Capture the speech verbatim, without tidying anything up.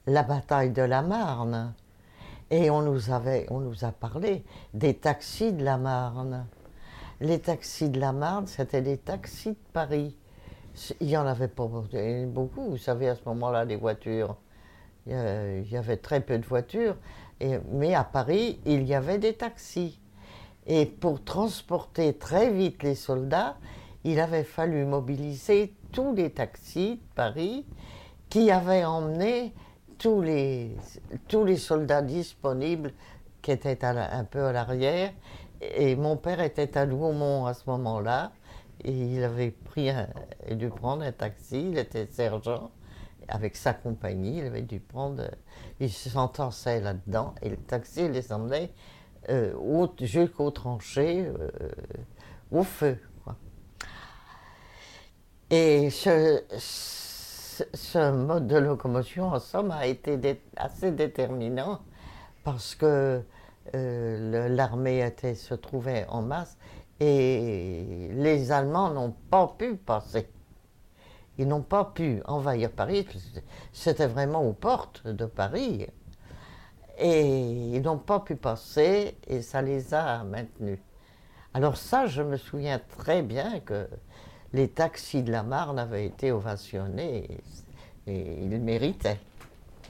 la bataille de la Marne. Et on nous avait, on nous a parlé des taxis de la Marne. Les taxis de la Marne, c'était des taxis de Paris. Il n'y en avait pas beaucoup, vous savez, à ce moment-là, des voitures. Il y avait très peu de voitures, et, mais à Paris, il y avait des taxis. Et pour transporter très vite les soldats, il avait fallu mobiliser tous les taxis de Paris qui avaient emmené tous les, tous les soldats disponibles qui étaient à la, un peu à l'arrière. Et mon père était à Douaumont à ce moment-là, et il avait pris un, il a dû prendre un taxi, il était sergent, avec sa compagnie, il avait dû prendre, il s'entassait là-dedans, et le taxi les emmenait euh, jusqu'aux tranchées, euh, au feu, quoi. Et ce, ce, ce mode de locomotion, en somme, a été dé, assez déterminant, parce que euh, l'armée se trouvait en masse, et les Allemands n'ont pas pu passer. Ils n'ont pas pu envahir Paris, c'était vraiment aux portes de Paris. Et ils n'ont pas pu passer, et ça les a maintenus. Alors ça, je me souviens très bien que les taxis de la Marne avaient été ovationnés, et, et ils le méritaient.